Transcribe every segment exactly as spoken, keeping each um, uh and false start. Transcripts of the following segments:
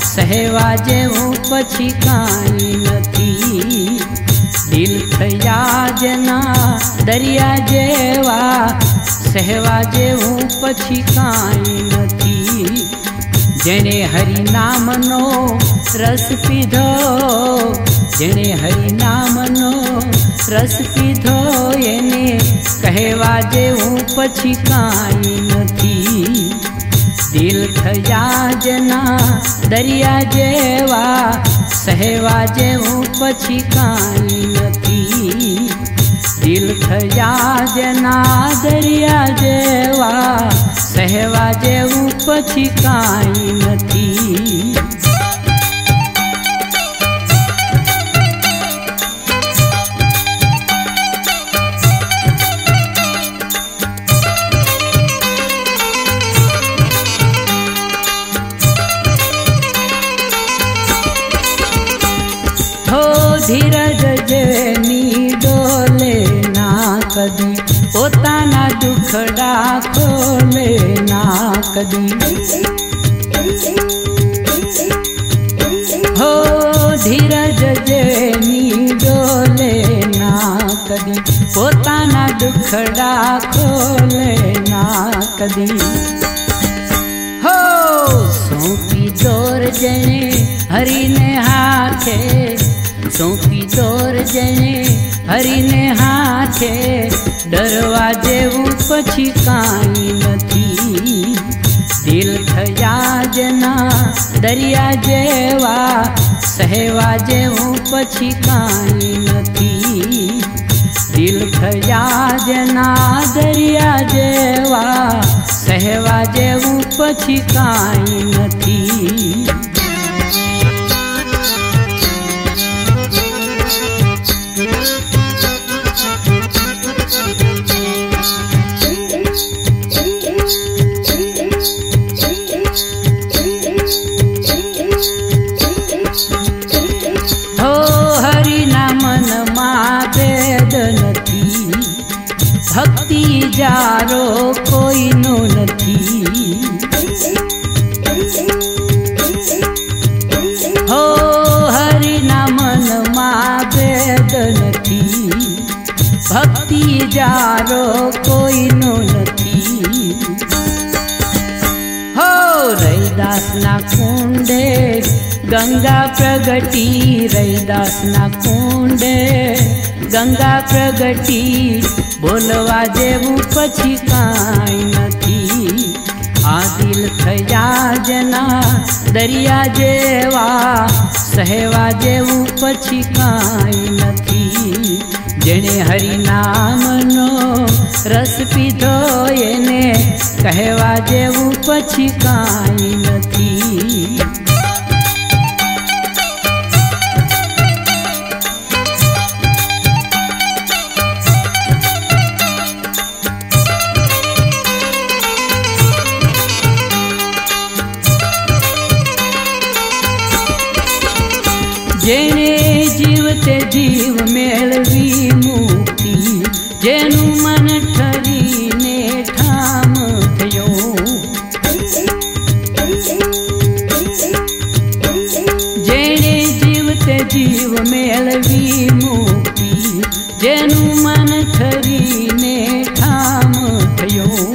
સહેવા જેવું પછી કાંઈ નથી। દિલ થયા જના દરિયા જેવા, સહેવા જેવું પછી કાંઈ નથી। જેણે હરિનામનો રસ પીધો, જેણે હરિનામનો રસ પીધો, એને કહેવા જેવું પછી કાંઈ નથી। દિલ થયા જના દરિયા જેવા, સહેવા જેવું પછી કાંઈ નથી। દિલ થયા જના દરિયા જેવા, સહેવા જેવું પછી કાંઈ નથી। ધીરજ જેની ડોલે ના કદી, પોતાના દુખડા ખોલે ના કદી। હો ધીરજ જેની ડોલે ના કદી, પોતાના દુખડા ખોલે ના કદી। હો સોંપી દોર જેણે હરીને હાથે, સોંપી દોર જેણે હરીને હાથે, ડરવા જેવું પછી કાંઈ નથી। દિલ થયા જના દરિયા જેવા, સહેવા જેવું પછી કાંઈ નથી। દિલ થયા જના દરિયા જેવા, સહેવા જેવું પછી કાંઈ નથી। ભક્તિ જારો કોઈનો નથી। હો હરિના મનમાં ભેદ નથી, ભક્તિ જારો કોઈનો નથી। હો રૈદાસના કુંડે ગંગા પ્રગટી, રૈદાસના કુંડે ગંગા પ્રગટી, બોલવા જેવું પછી કાંઈ નથી। આ દિલ થયા જના દરિયા જેવા, સહેવા જેવું પછી કાંઈ નથી। જેણે હરિનામનો રસ પીધો, એને કહેવા જેવું પછી કાંઈ નથી। જેણે જીવતે જીવ મેળવી મુક્તિ, જેનું મન ઠરીને ઠામ થયો। જેણે જીવતે જીવ મેળવી મુક્તિ, જેનું મન ઠરીને ઠામ થયો।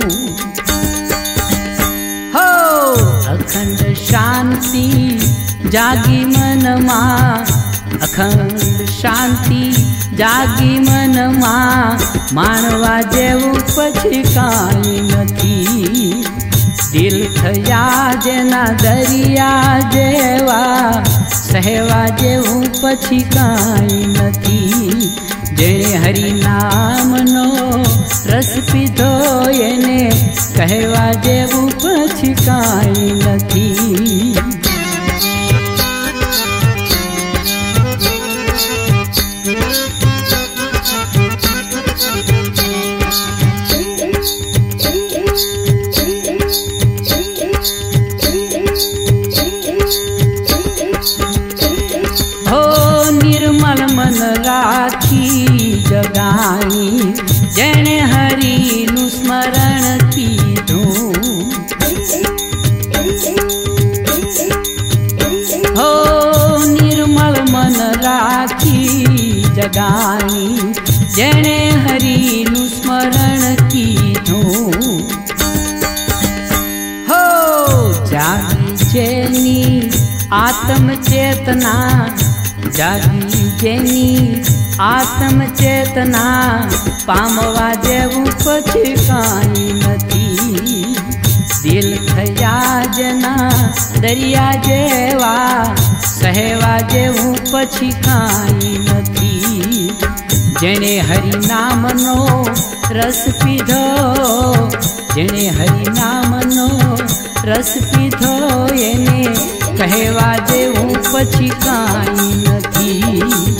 હો અખંડ શાંતિ જાગી મનમાં, અખંડ શાંતિ જાગી મનમાં, માણવા જેવું પછી કાંઈ નથી। દિલ થયા જેના દરિયા જેવા, સહેવા જેવું પછી કાંઈ નથી। જેણે હરિનામનો રસ પીધો, એને કહેવા જેવું પછી કાંઈ નથી। રાખી જગાણી, જેણે હરિનું સ્મરણ કીધું। જગાણી જેણે હરિનું સ્મરણ કીધું હો જાગી જેની આત્મ ચેતના જાગી જેની આત્મ ચેતના પામવા જેવું પછી કાંઈ નથી દિલ થયા જના દરિયા જેવા સહેવા જેવું પછી કાંઈ નથી જેણે હરિનામનો રસ પીધો જેણે હરિનામનો રસ પીધો એને કહેવા જેવું પછી કાંઈ નથી